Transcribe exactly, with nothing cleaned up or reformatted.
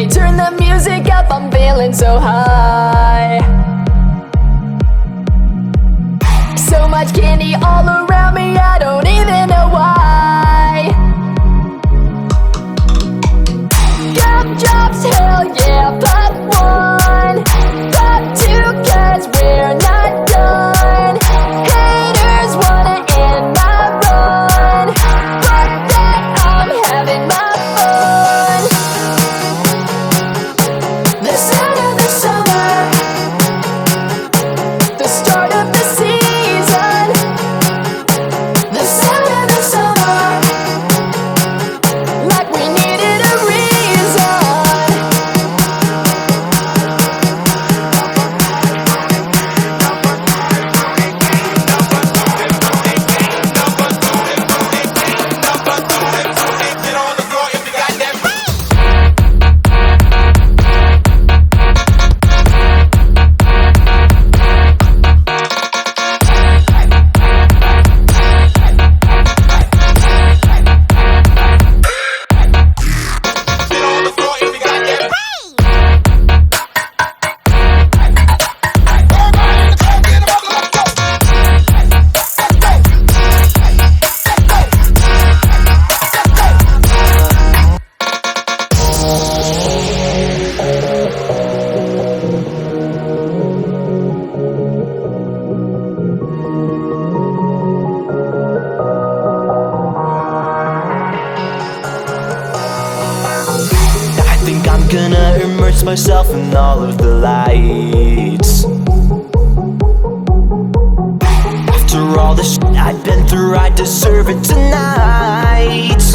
Hey, turn the music up, I'm feeling so high. So much candy all around me, I don't even know why. Gumdrops, hell yeah, pop one, pop two, cause we're not done. Haters wanna end my run, but that I'm having my fun. The sound of the summer, the start of the season. The sound of the summer, like we needed a reason. I think I'm gonna immerse myself in all of the lights. After all the shit I've been through, I deserve it tonight.